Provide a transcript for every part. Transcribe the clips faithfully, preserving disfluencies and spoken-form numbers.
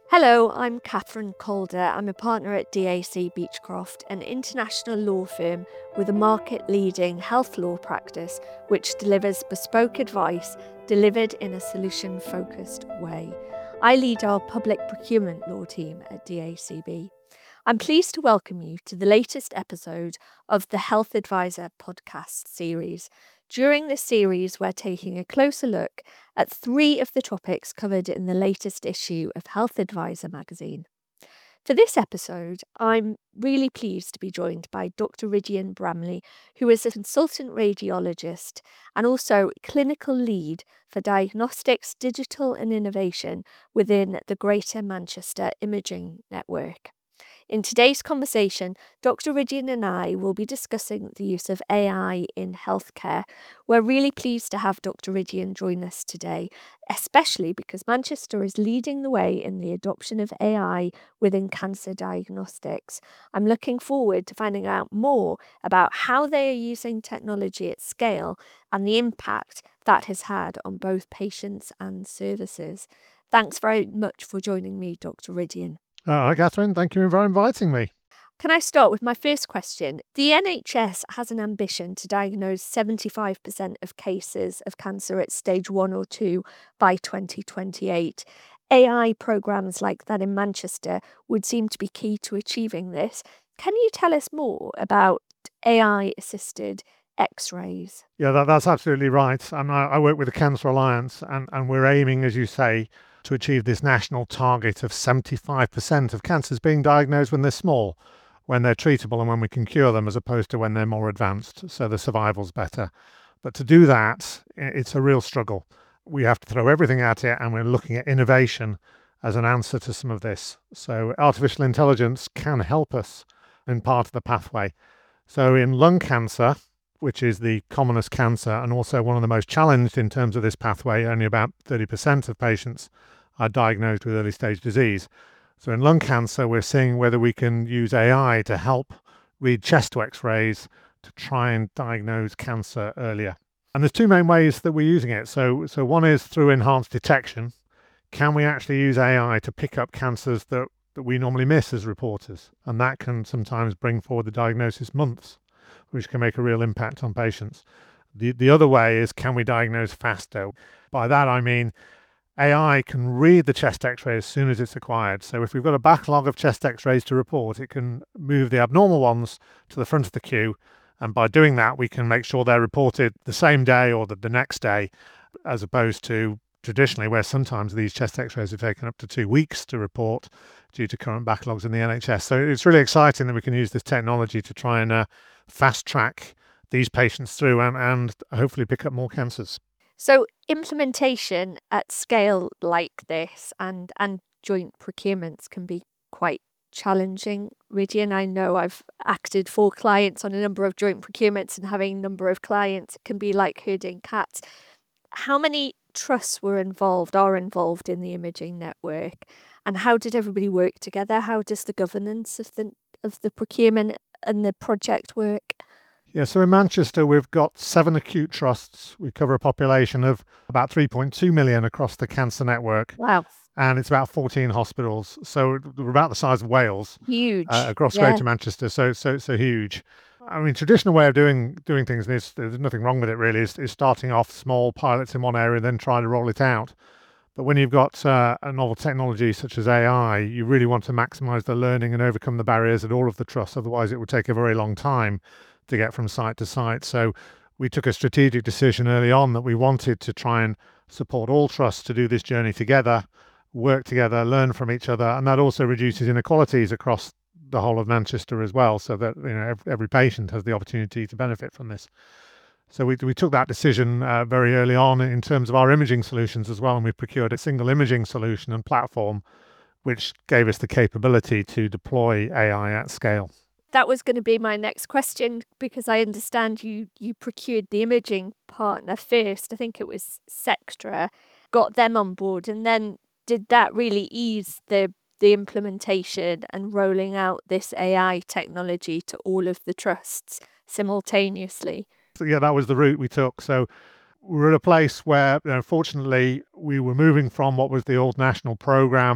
Hello, I'm Catherine Calder. I'm a partner at D A C Beechcroft, an international law firm with a market-leading health law practice which delivers bespoke advice delivered in a solution-focused way. I lead our public procurement law team at D A C B. I'm pleased to welcome you to the latest episode of the Health Advisor podcast series. During this series, we're taking a closer look at three of the topics covered in the latest issue of Health Advisor magazine. For this episode, I'm really pleased to be joined by Doctor Rydian Bramley, who is a consultant radiologist and also clinical lead for diagnostics, digital and innovation within the Greater Manchester Imaging Network. In today's conversation, Doctor Rydian and I will be discussing the use of A I in healthcare. We're really pleased to have Doctor Rydian join us today, especially because Manchester is leading the way in the adoption of A I within cancer diagnostics. I'm looking forward to finding out more about how they are using technology at scale and the impact that has had on both patients and services. Thanks very much for joining me, Doctor Rydian. Uh, hi, Catherine. Thank you for inviting me. Can I start with my first question? The N H S has an ambition to diagnose seventy-five percent of cases of cancer at stage one or two by twenty twenty-eight. A I programs like that in Manchester would seem to be key to achieving this. Can you tell us more about A I-assisted X-rays? Yeah, that, that's absolutely right. I'm, I, I work with the Cancer Alliance, and, and we're aiming, as you say, to achieve this national target of seventy-five percent of cancers being diagnosed when they're small, when they're treatable and when we can cure them, as opposed to when they're more advanced, so the survival's better. But to do that, it's a real struggle. We have to throw everything at it, and we're looking at innovation as an answer to some of this. So artificial intelligence can help us in part of the pathway. So in lung cancer, which is the commonest cancer and also one of the most challenged in terms of this pathway, only about thirty percent of patients are diagnosed with early stage disease. So in lung cancer, we're seeing whether we can use A I to help read chest X-rays to try and diagnose cancer earlier. And there's two main ways that we're using it. So, so one is through enhanced detection. Can we actually use A I to pick up cancers that, that we normally miss as reporters? And that can sometimes bring forward the diagnosis months, which can make a real impact on patients. The, the other way is, can we diagnose faster? By that I mean A I can read the chest X-ray as soon as it's acquired. So if we've got a backlog of chest X-rays to report, it can move the abnormal ones to the front of the queue. And by doing that, we can make sure they're reported the same day or the, the next day, as opposed to traditionally where sometimes these chest X-rays have taken up to two weeks to report due to current backlogs in the N H S. So it's really exciting that we can use this technology to try and uh, fast track these patients through and, and hopefully pick up more cancers. So implementation at scale like this and, and joint procurements can be quite challenging. Rydian, I know I've acted for clients on a number of joint procurements, and having a number of clients can be like herding cats. How many trusts were involved, are involved in the imaging network, and how did everybody work together? How does the governance of the of the procurement and the project work? Yeah, so in Manchester, we've got seven acute trusts. We cover a population of about three point two million across the cancer network. Wow. And it's about fourteen hospitals. So we're about the size of Wales. Huge. Uh, across yeah. Greater Manchester. So, so, so huge. I mean, traditional way of doing doing things, and there's, there's nothing wrong with it really, is, is starting off small pilots in one area, then trying to roll it out. But when you've got uh, a novel technology such as A I, you really want to maximize the learning and overcome the barriers at all of the trusts. Otherwise, it would take a very long time to get from site to site. So we took a strategic decision early on that we wanted to try and support all trusts to do this journey together, work together, learn from each other, and that also reduces inequalities across the whole of Manchester as well, so that you know every, every patient has the opportunity to benefit from this. So we we took that decision uh, very early on in terms of our imaging solutions as well, and we procured a single imaging solution and platform, which gave us the capability to deploy A I at scale. That was going to be my next question, because I understand you you procured the imaging partner first. I think it was Sectra, got them on board, and then did that really ease the the implementation and rolling out this A I technology to all of the trusts simultaneously? So yeah, that was the route we took. So we were at a place where, you know, fortunately, we were moving from what was the old national program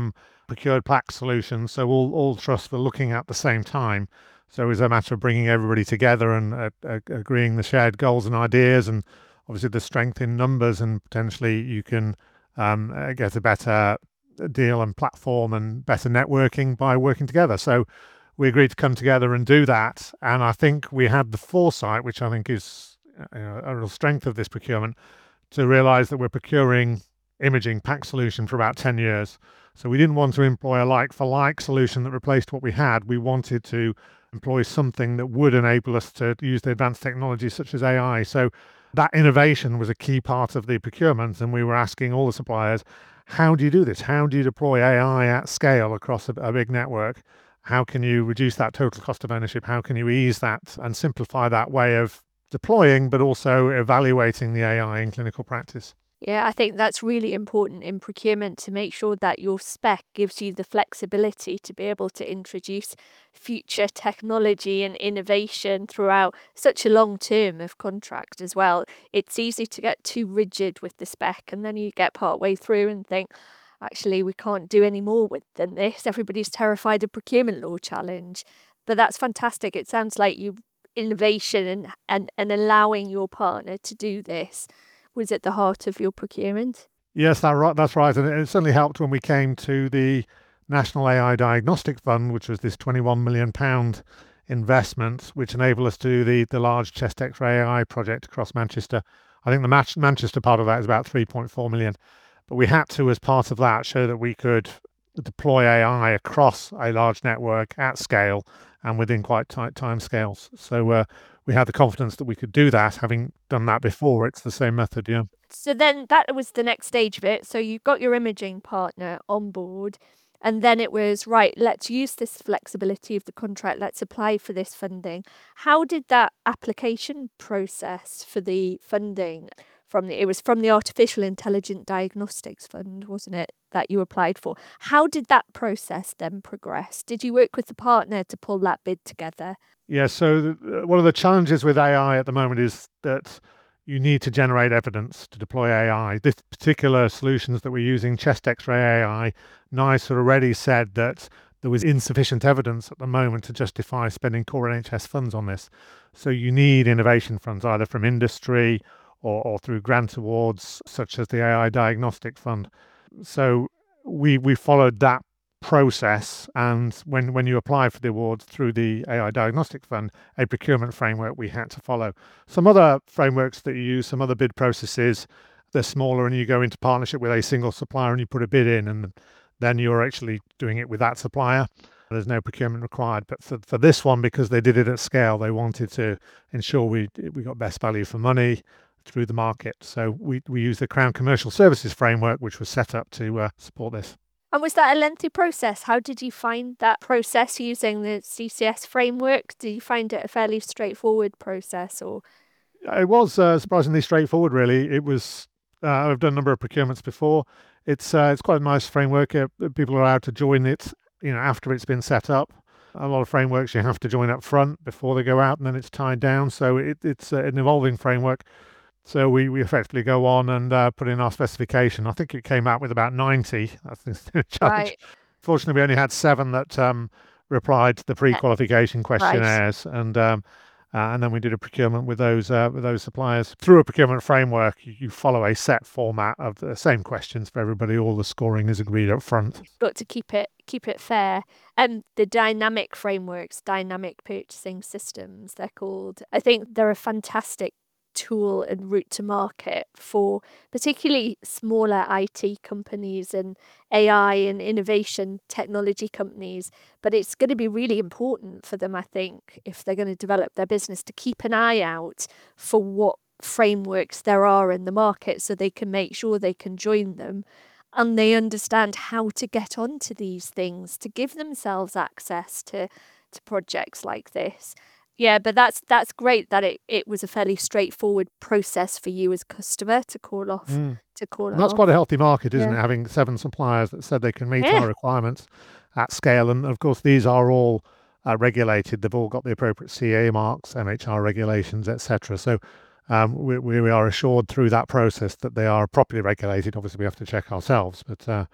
procured Plex solutions, so all, all trusts were looking at the same time. So it was a matter of bringing everybody together and uh, uh, agreeing the shared goals and ideas, and obviously the strength in numbers, and potentially you can um, uh, get a better deal and platform and better networking by working together. So we agreed to come together and do that. And I think we had the foresight, which I think is you know, a real strength of this procurement, to realize that we're procuring imaging PACS solution for about ten years. So we didn't want to employ a like for like solution that replaced what we had. We wanted to employ something that would enable us to use the advanced technologies such as A I. So that innovation was a key part of the procurement, and we were asking all the suppliers, how do you do this? How do you deploy A I at scale across a, a big network? How can you reduce that total cost of ownership? How can you ease that and simplify that way of deploying, but also evaluating the A I in clinical practice? Yeah, I think that's really important in procurement, to make sure that your spec gives you the flexibility to be able to introduce future technology and innovation throughout such a long term of contract as well. It's easy to get too rigid with the spec, and then you get part way through and think, actually, we can't do any more with than this. Everybody's terrified of procurement law challenge. But that's fantastic. It sounds like you innovation and, and, and allowing your partner to do this was at the heart of your procurement. Yes, that right, that's right. And it certainly helped when we came to the National A I Diagnostic Fund, which was this twenty-one million pound investment, which enabled us to do the, the large chest X-ray A I project across Manchester. I think the Manch- Manchester part of that is about three point four million. But we had to, as part of that, show that we could deploy A I across a large network at scale and within quite tight time scales. So uh, we had the confidence that we could do that, having done that before. It's the same method, yeah. So then that was the next stage of it. So you got your imaging partner on board, and then it was, right, let's use this flexibility of the contract, let's apply for this funding. How did that application process for the funding from the, it was from the Artificial Intelligent Diagnostics Fund, wasn't it, that you applied for? How did that process then progress? Did you work with the partner to pull that bid together? Yeah, so the, one of the challenges with A I at the moment is that you need to generate evidence to deploy A I. This particular solutions that we're using, chest X-ray A I, NICE had already said that there was insufficient evidence at the moment to justify spending core N H S funds on this. So you need innovation funds, either from industry or, or through grant awards, such as the A I Diagnostic Fund. So we we followed that process, and when when you apply for the awards through the A I Diagnostic Fund, a procurement framework we had to follow. Some other frameworks that you use, some other bid processes, they're smaller, and you go into partnership with a single supplier and you put a bid in, and then you're actually doing it with that supplier. There's no procurement required. But for, for this one, because they did it at scale, they wanted to ensure we we got best value for money through the market. So we, we used the Crown Commercial Services Framework, which was set up to uh, support this. And was that a lengthy process? How did you find that process using the C C S framework? Did you find it a fairly straightforward process, or? It was uh, surprisingly straightforward, really. It was. Uh, I've done a number of procurements before. It's uh, it's quite a nice framework. Uh, people are allowed to join it, you know, after it's been set up. A lot of frameworks you have to join up front before they go out, and then it's tied down. So it, it's uh, an evolving framework. So we, we effectively go on and uh, put in our specification. I think it came out with about ninety. That's the challenge. Right. Fortunately, we only had seven that um, replied to the pre-qualification questionnaires, right. and um, uh, and then we did a procurement with those uh, with those suppliers. Through a procurement framework, you, you follow a set format of the same questions for everybody. All the scoring is agreed up front. You've got to keep it keep it fair. And um, the dynamic frameworks, dynamic purchasing systems, they're called. I think they're a fantastic tool and route to market for particularly smaller I T companies and A I and innovation technology companies. But it's going to be really important for them, I think, if they're going to develop their business, to keep an eye out for what frameworks there are in the market, so they can make sure they can join them and they understand how to get onto these things to give themselves access to to projects like this. Yeah, but that's that's great that it, it was a fairly straightforward process for you as customer to call off mm. to call and that's off. Quite a healthy market, isn't yeah. it? Having seven suppliers that said they can meet yeah. our requirements at scale, and of course these are all uh, regulated. They've all got the appropriate C A marks, M H R regulations, et cetera. So um, we we are assured through that process that they are properly regulated. Obviously, we have to check ourselves, but uh,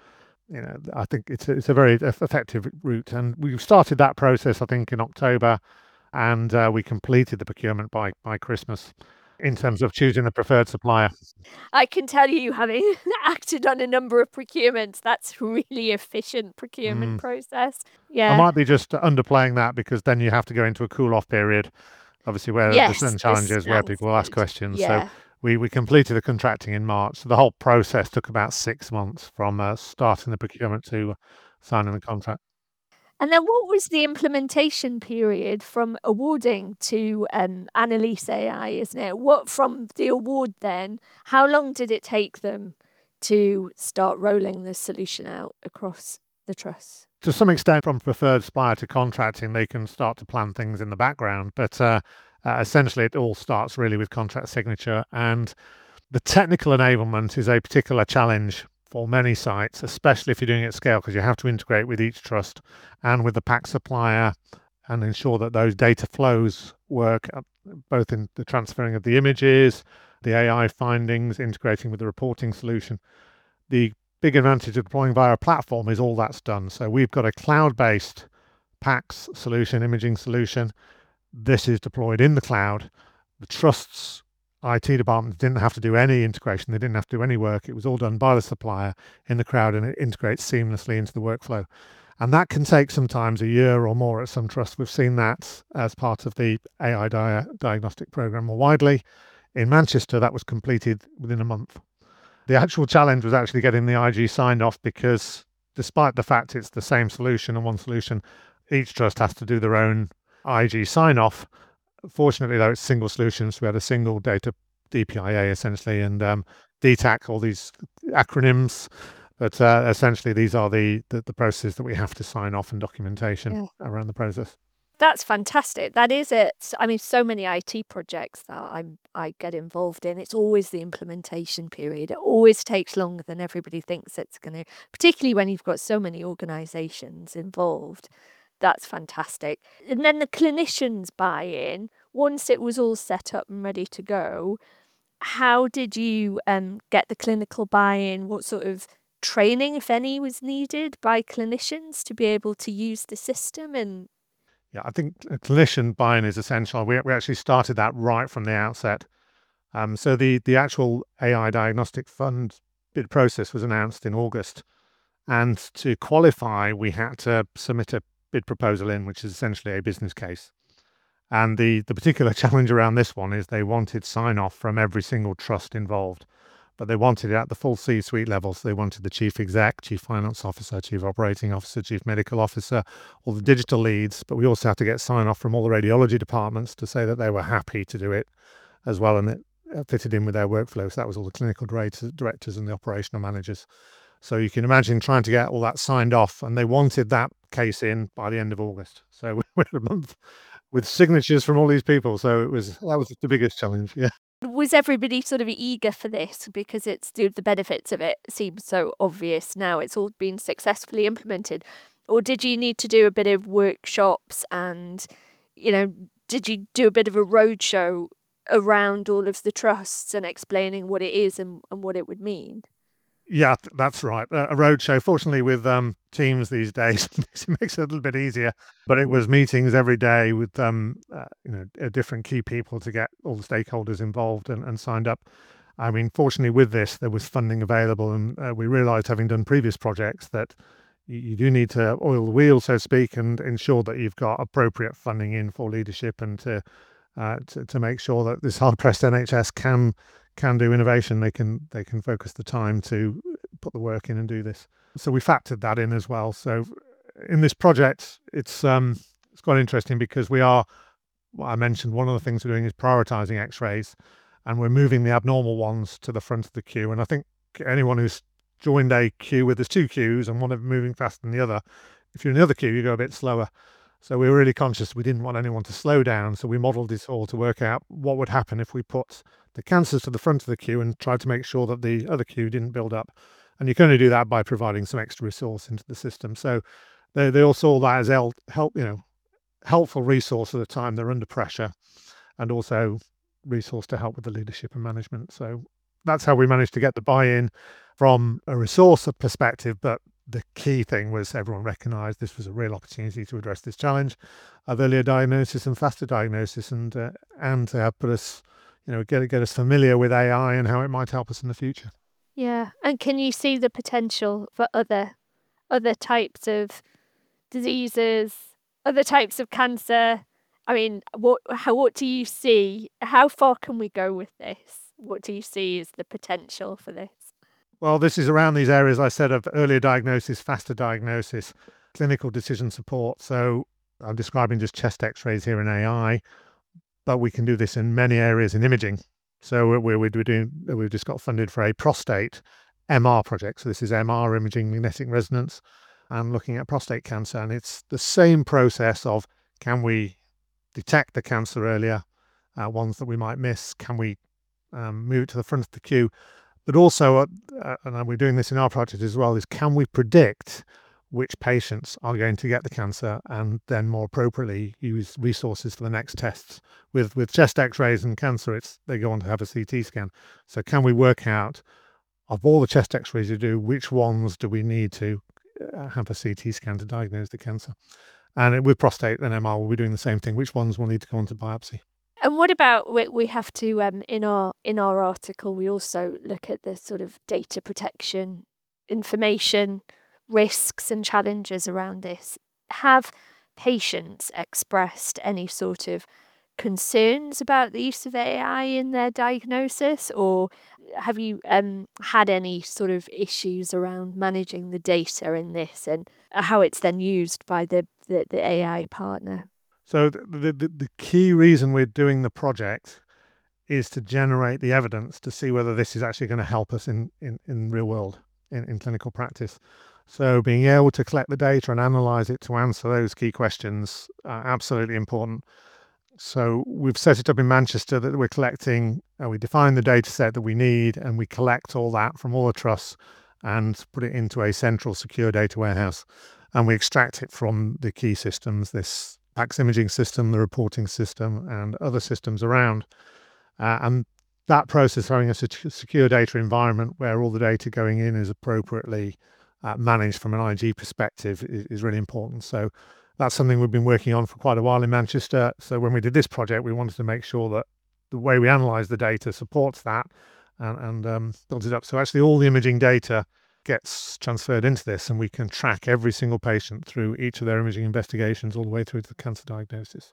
you know, I think it's a, it's a very eff- effective route, and we've started that process, I think, in October, and uh, we completed the procurement by by Christmas in terms of choosing the preferred supplier. I can tell you, having acted on a number of procurements, that's a really efficient procurement Mm. process. I Yeah. might be just underplaying that because then you have to go into a cool off period, obviously, where there's Yes, certain this challenges where sounds people will ask good. questions. So Yeah. we, we completed the contracting in March. So the whole process took about six months from uh, starting the procurement to signing the contract. And then what was the implementation period from awarding to, um, Annalise A I, isn't it? What from the award then, how long did it take them to start rolling the solution out across the trust? To some extent, from preferred supplier to contracting, they can start to plan things in the background. But uh, uh, essentially, it all starts really with contract signature. And the technical enablement is a particular challenge for many sites, especially if you're doing it at scale, because you have to integrate with each trust and with the pack supplier and ensure that those data flows work, uh, both in the transferring of the images, the A I findings, integrating with the reporting solution. The big advantage of deploying via a platform is all that's done. So we've got a cloud-based PACS solution, imaging solution. This is deployed in the cloud. The trust's I T departments didn't have to do any integration. They didn't have to do any work. It was all done by the supplier in the cloud, and it integrates seamlessly into the workflow. And that can take sometimes a year or more at some trusts. We've seen that as part of the A I dia- diagnostic program more widely. In Manchester, that was completed within a month. The actual challenge was actually getting the I G signed off because, despite the fact it's the same solution and one solution, each trust has to do their own I G sign off. Fortunately, though, it's single solutions. We had a single data D P I A essentially, and um, D TAC, all these acronyms. But uh, essentially, these are the, the the processes that we have to sign off and documentation Yeah. around the process. That's fantastic. That is it. I mean, so many I T projects that I'm I get involved in, it's always the implementation period. It always takes longer than everybody thinks it's gonna, particularly when you've got so many organizations involved. That's fantastic. And then the clinicians buy-in, once it was all set up and ready to go, how did you um get the clinical buy-in? What sort of training, if any, was needed by clinicians to be able to use the system and Yeah, I think a clinician buy-in is essential. We we actually started that right from the outset. Um, so the the actual A I diagnostic fund bid process was announced in August, and to qualify, we had to submit a bid proposal in, which is essentially a business case. And the the particular challenge around this one is they wanted sign off from every single trust involved, but they wanted it at the full C-suite level. So they wanted the chief exec, chief finance officer, chief operating officer, chief medical officer, all the digital leads. But we also had to get sign off from all the radiology departments to say that they were happy to do it as well, and it uh, fitted in with their workflow. So that was all the clinical directors, directors and the operational managers. So you can imagine trying to get all that signed off, and they wanted that case in by the end of August. So we had a month with signatures from all these people. So it was that was the biggest challenge. Yeah. was everybody sort of eager for this because it's the the benefits of it seem so obvious now, it's all been successfully implemented? Or did you need to do a bit of workshops and, you know, did you do a bit of a roadshow around all of the trusts and explaining what it is and, and what it would mean? Yeah, th- that's right. Uh, a roadshow. Fortunately, with um, Teams these days, it makes it a little bit easier. But it was meetings every day with um, uh, you know, uh, different key people to get all the stakeholders involved and, and signed up. I mean, fortunately, with this, there was funding available, and uh, we realised, having done previous projects, that you, you do need to oil the wheel, so to speak, and ensure that you've got appropriate funding in for leadership and to uh, to, to make sure that this hard pressed N H S can can do innovation. They can they can focus the time to put the work in and do this. So we factored that in as well. So in this project, it's um it's quite interesting because we are, what I mentioned, one of the things we're doing is prioritizing X-rays, and we're moving the abnormal ones to the front of the queue. And I think anyone who's joined a queue where there's two queues and one of them moving faster than the other, if you're in the other queue, you go a bit slower. So we were really conscious we didn't want anyone to slow down. So we modeled this all to work out what would happen if we put the cancers to the front of the queue and tried to make sure that the other queue didn't build up. And you can only do that by providing some extra resource into the system. So they, they all saw that as el- help, you know, helpful resource at the time they're under pressure, and also resource to help with the leadership and management. So that's how we managed to get the buy-in from a resource perspective, but the key thing was everyone recognised this was a real opportunity to address this challenge of earlier diagnosis and faster diagnosis, and uh, and uh, put us, you know, get get us familiar with A I and how it might help us in the future. Yeah. And can you see the potential for other other types of diseases, other types of cancer? I mean, what how what do you see? How far can we go with this? What do you see as the potential for this? Well, this is around these areas I said of earlier diagnosis, faster diagnosis, clinical decision support. So I'm describing just chest X-rays here in A I, but we can do this in many areas in imaging. So we're, we're doing, we've just got funded for a prostate M R project. So this is M R, imaging magnetic resonance, and looking at prostate cancer. And it's the same process of, can we detect the cancer earlier, uh, ones that we might miss? Can we um, move it to the front of the queue? But also, uh, uh, and we're doing this in our project as well, is can we predict which patients are going to get the cancer and then more appropriately use resources for the next tests? With with chest X-rays and cancer, it's they go on to have a C T scan. So can we work out, of all the chest X-rays you do, which ones do we need to uh, have a C T scan to diagnose the cancer? And with prostate and M R, we'll be doing the same thing. Which ones will need to go on to biopsy? And what about we, we have to um in our in our article we also look at the sort of data protection, information, risks and challenges around this. Have patients expressed any sort of concerns about the use of A I in their diagnosis, or have you um had any sort of issues around managing the data in this and how it's then used by the the, the A I partner? So the, the the key reason we're doing the project is to generate the evidence to see whether this is actually going to help us in, in, in real world, in, in clinical practice. So being able to collect the data and analyze it to answer those key questions are absolutely important. So we've set it up in Manchester that we're collecting, uh, we define the data set that we need, and we collect all that from all the trusts and put it into a central secure data warehouse. And we extract it from the key systems, this PACS imaging system, the reporting system, and other systems around. Uh, and that process, having a secure data environment where all the data going in is appropriately uh, managed from an I G perspective, is, is really important. So that's something we've been working on for quite a while in Manchester. So when we did this project, we wanted to make sure that the way we analyze the data supports that and, and um, builds it up. So actually all the imaging data gets transferred into this, and we can track every single patient through each of their imaging investigations all the way through to the cancer diagnosis.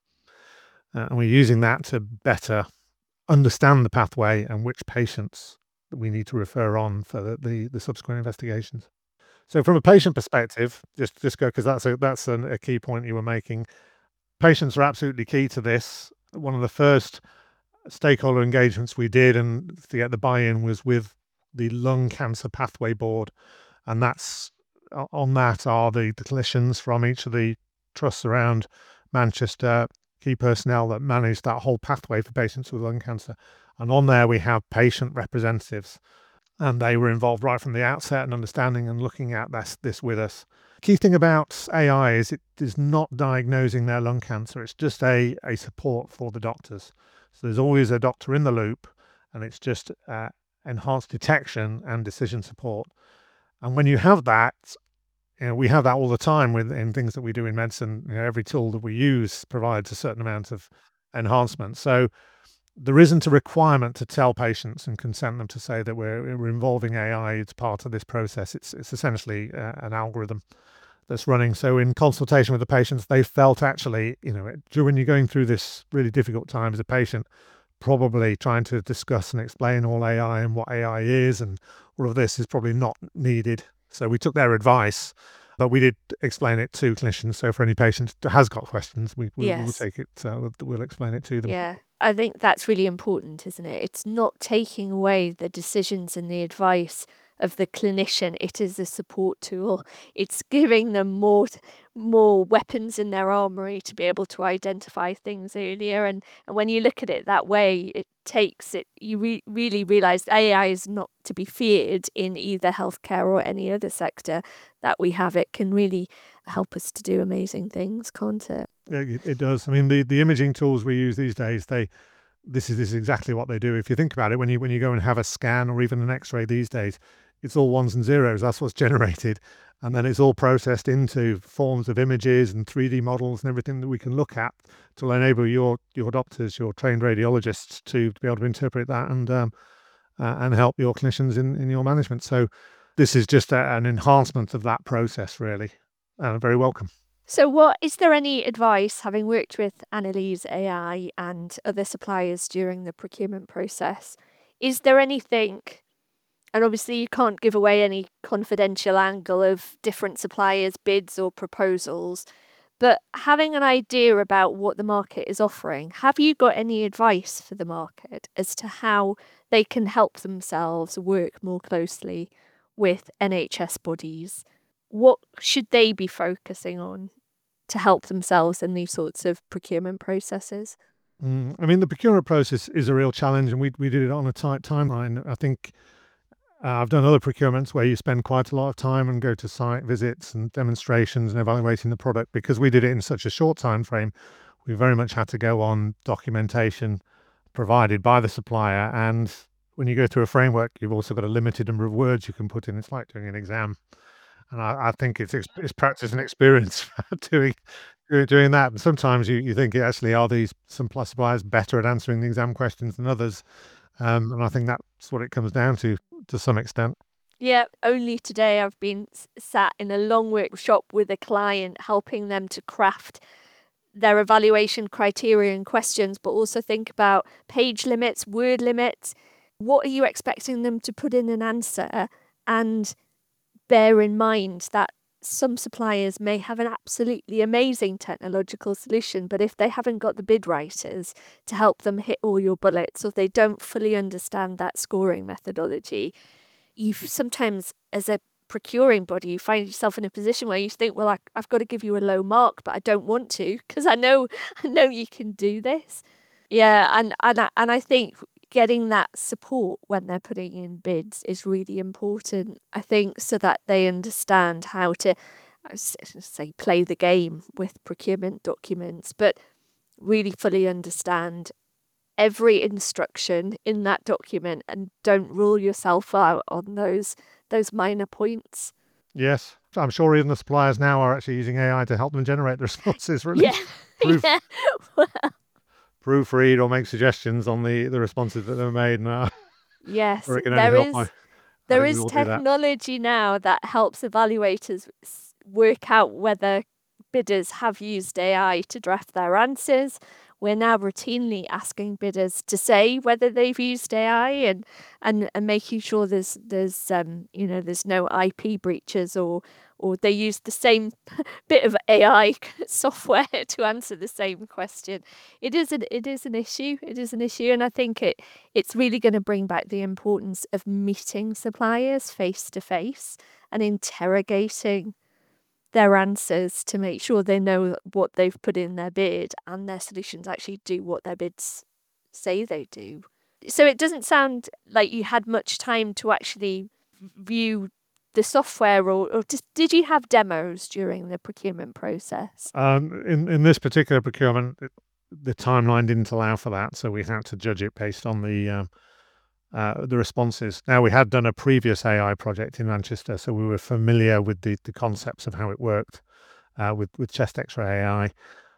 Uh, and we're using that to better understand the pathway and which patients we need to refer on for the, the, the subsequent investigations. So from a patient perspective, just just go, because that's a that's an, a key point you were making. Patients are absolutely key to this. One of the first stakeholder engagements we did and to get the buy-in was with the Lung Cancer Pathway Board, and that's on that are the, the clinicians from each of the trusts around Manchester, key personnel that manage that whole pathway for patients with lung cancer. And on there we have patient representatives, and they were involved right from the outset and understanding and looking at this, this with us. Key thing about A I is it is not diagnosing their lung cancer. It's just a, a support for the doctors. So there's always a doctor in the loop, and it's just uh, enhanced detection and decision support. And when you have that, you know, we have that all the time with in things that we do in medicine. You know, every tool that we use provides a certain amount of enhancement. So there isn't a requirement to tell patients and consent them to say that we're, we're involving A I. It's part of this process. It's it's essentially uh, an algorithm that's running. So in consultation with the patients, they felt actually, you know, when you're going through this really difficult time as a patient, probably trying to discuss and explain all A I and what A I is and all of this is probably not needed. So we took their advice, but we did explain it to clinicians. So for any patient that has got questions, we, we, Yes. we'll take it, uh, we'll, we'll explain it to them. Yeah, I think that's really important, isn't it? It's not taking away the decisions and the advice of the clinician. It is a support tool. It's giving them more more weapons in their armory to be able to identify things earlier. And, and when you look at it that way, it takes it, you re- really realize A I is not to be feared in either healthcare or any other sector that we have. It can really help us to do amazing things, can't it? Yeah, it, it does. I mean, the, the imaging tools we use these days, they this is, this is exactly what they do. If you think about it, when you when you go and have a scan or even an X-ray these days, it's all ones and zeros. That's what's generated. And then it's all processed into forms of images and three D models and everything that we can look at to enable your your doctors, your trained radiologists to be able to interpret that and um, uh, and help your clinicians in, in your management. So this is just a, an enhancement of that process, really, and very welcome. So what is there any advice, having worked with Annalise A I and other suppliers during the procurement process, is there anything, and obviously you can't give away any confidential angle of different suppliers' bids or proposals, but having an idea about what the market is offering, have you got any advice for the market as to how they can help themselves work more closely with N H S bodies? What should they be focusing on to help themselves in these sorts of procurement processes? Mm, I mean, the procurement process is a real challenge, and we we did it on a tight timeline. I think uh, I've done other procurements where you spend quite a lot of time and go to site visits and demonstrations and evaluating the product. Because we did it in such a short time frame, we very much had to go on documentation provided by the supplier. And when you go through a framework, you've also got a limited number of words you can put in. It's like doing an exam. And I, I think it's ex- it's practice and experience doing doing doing that. And sometimes you, you think actually are these some plus suppliers better at answering the exam questions than others? Um, and I think that's what it comes down to to some extent. Yeah, only today I've been s- sat in a long workshop with a client, helping them to craft their evaluation criteria and questions, but also think about page limits, word limits. What are you expecting them to put in an answer? And bear in mind that some suppliers may have an absolutely amazing technological solution, but if they haven't got the bid writers to help them hit all your bullets, or they don't fully understand that scoring methodology, you sometimes, as a procuring body, you find yourself in a position where you think, well, I, I've got to give you a low mark, but I don't want to because I know I know you can do this. Yeah, and and I, and I think getting that support when they're putting in bids is really important. I think so that they understand how to, I s- say, play the game with procurement documents, but really fully understand every instruction in that document and don't rule yourself out on those those minor points. Yes, I'm sure even the suppliers now are actually using A I to help them generate the responses, really Yeah, proof yeah. Well, proofread or make suggestions on the the responses that they're made. And uh, yes, or it can only there help by. is I there think we is all do that. technology now that helps evaluators s- work out whether bidders have used A I to draft their answers. We're now routinely asking bidders to say whether they've used A I and and, and making sure there's there's um you know there's no I P breaches, or or they use the same bit of A I software to answer the same question. It is an it is an issue. It is an issue, and I think it it's really going to bring back the importance of meeting suppliers face to face and interrogating their answers to make sure they know what they've put in their bid and their solutions actually do what their bids say they do. So it doesn't sound like you had much time to actually view the software, or, or just did you have demos during the procurement process? Um, in in this particular procurement, it, the timeline didn't allow for that, so we had to judge it based on the um, uh, the responses. Now, we had done a previous A I project in Manchester, so we were familiar with the the concepts of how it worked uh, with with chest X-ray A I.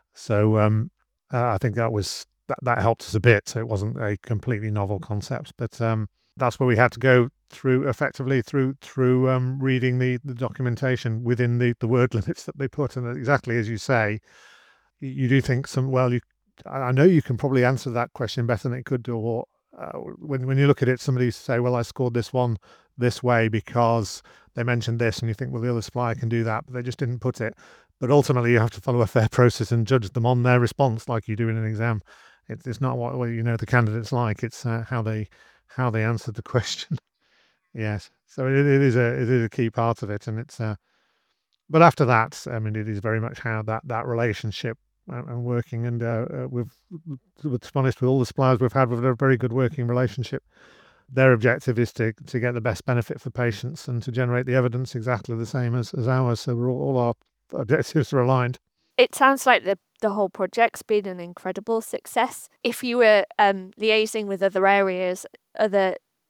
So um, uh, I think that was that, that helped us a bit. So it wasn't a completely novel concept, but um, that's where we had to go through effectively through through um, reading the the documentation within the the word limits that they put. And exactly as you say, you, you do think some. Well, you I I know you can probably answer that question better than it could do. Or uh, when when you look at it, somebody say, "Well, I scored this one this way because they mentioned this," and you think, "Well, the other supplier can do that," but they just didn't put it. But ultimately, you have to follow a fair process and judge them on their response, like you do in an exam. It, it's not what what you know the candidates like; it's uh, how they how they answered the question. Yes, so it, it is a it is a key part of it, and it's. Uh, but after that, I mean, it is very much how that that relationship and, and working, and uh, uh, we've, to be honest, with all the suppliers we've had, we've had a very good working relationship. Their objective is to to get the best benefit for patients and to generate the evidence exactly the same as, as ours. So we're all, all our objectives are aligned. It sounds like the the whole project's been an incredible success. If you were um, liaising with other areas, other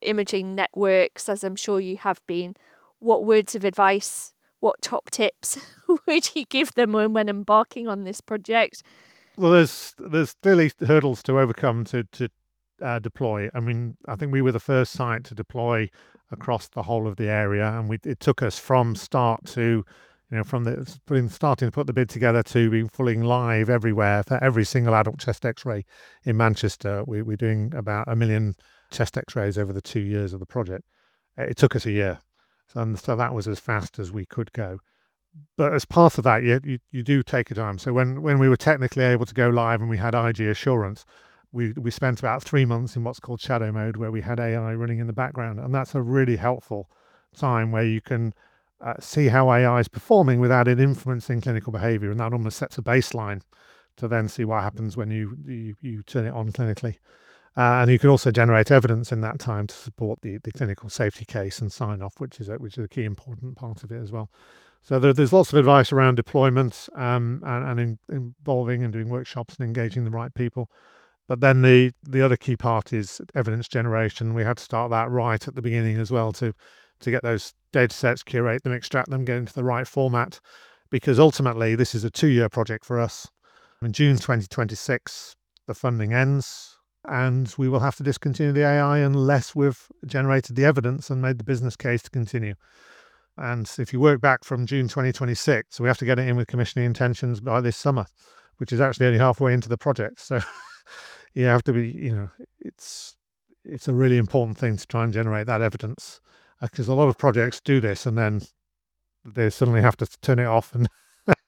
imaging networks, as I'm sure you have been. What words of advice, what top tips would you give them when, when embarking on this project? Well, there's there's clearly hurdles to overcome to to uh, deploy. I mean, I think we were the first site to deploy across the whole of the area, and we it took us from start to, you know, from the putting starting to put the bid together to being fully live everywhere for every single adult chest X-ray in Manchester. We, we're doing about a million chest X-rays over the two years of the project. It took us a year, so, and so that was as fast as we could go. But as part of that, you, you you do take a time. So when when we were technically able to go live and we had I G assurance, we we spent about three months in what's called shadow mode, where we had A I running in the background, and that's a really helpful time where you can uh, see how A I is performing without it influencing clinical behaviour, and that almost sets a baseline to then see what happens when you you, you turn it on clinically. Uh, and you can also generate evidence in that time to support the, the clinical safety case and sign off, which is a, which is a key important part of it as well. So there, there's lots of advice around deployment um, and, and in, involving and doing workshops and engaging the right people. But then the, the other key part is evidence generation. We had to start that right at the beginning as well to, to get those data sets, curate them, extract them, get into the right format, because ultimately this is a two-year project for us. In June twenty twenty-six, the funding ends, and we will have to discontinue the A I unless we've generated the evidence and made the business case to continue. And if you work back from June twenty twenty-six, we have to get it in with commissioning intentions by this summer, which is actually only halfway into the project. So you have to be, you know, it's it's a really important thing to try and generate that evidence, because a lot of projects do this and then they suddenly have to turn it off and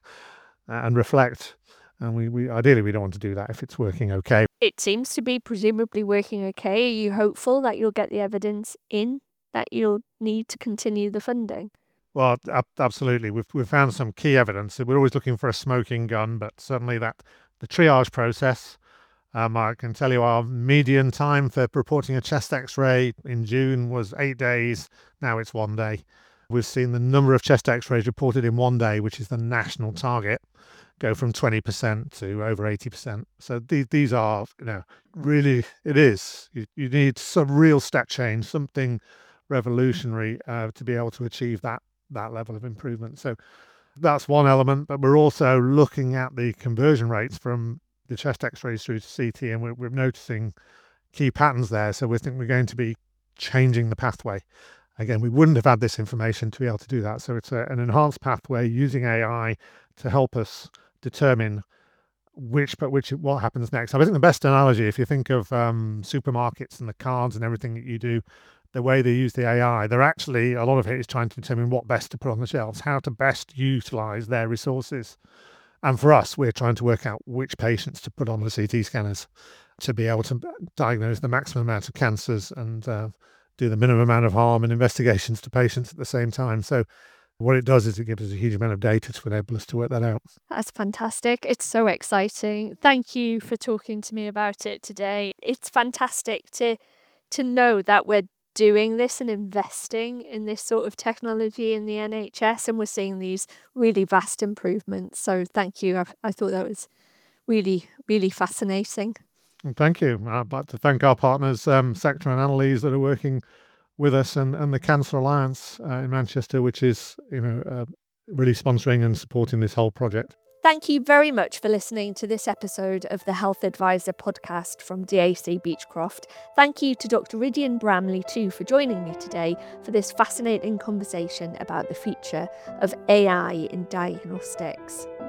and reflect. And we, we ideally we don't want to do that if it's working okay. It seems to be presumably working okay. Are you hopeful that you'll get the evidence in that you'll need to continue the funding? Well, ab- absolutely. We've we've found some key evidence. We're always looking for a smoking gun, but certainly that the triage process. Um, I can tell you our median time for reporting a chest X-ray in June was eight days. Now it's one day. We've seen the number of chest X-rays reported in one day, which is the national target, go from twenty percent to over eighty percent. So these these are, you know, really, it is. You, you need some real step change, something revolutionary uh, to be able to achieve that that level of improvement. So that's one element, but we're also looking at the conversion rates from the chest X-rays through to C T, and we're, we're noticing key patterns there. So we think we're going to be changing the pathway. Again, we wouldn't have had this information to be able to do that. So it's a, an enhanced pathway using A I to help us determine which, but which, what happens next. I think the best analogy, if you think of um, supermarkets and the cards and everything that you do, the way they use the A I, they're actually, a lot of it is trying to determine what best to put on the shelves, how to best utilize their resources. And for us, we're trying to work out which patients to put on the C T scanners to be able to diagnose the maximum amount of cancers and uh, do the minimum amount of harm and investigations to patients at the same time. So what it does is it gives us a huge amount of data to enable us to work that out. That's fantastic. It's so exciting. Thank you for talking to me about it today. It's fantastic to to know that we're doing this and investing in this sort of technology in the N H S, and we're seeing these really vast improvements. So thank you. I, I thought that was really, really fascinating. Thank you. I'd like to thank our partners, um, Sectra and Annalise, that are working with us, and, and the Cancer Alliance uh, in Manchester, which is, you know, uh, really sponsoring and supporting this whole project. Thank you very much for listening to this episode of the Health Advisor podcast from D A C Beechcroft. Thank you to Doctor Rydian Bramley too for joining me today for this fascinating conversation about the future of A I in diagnostics.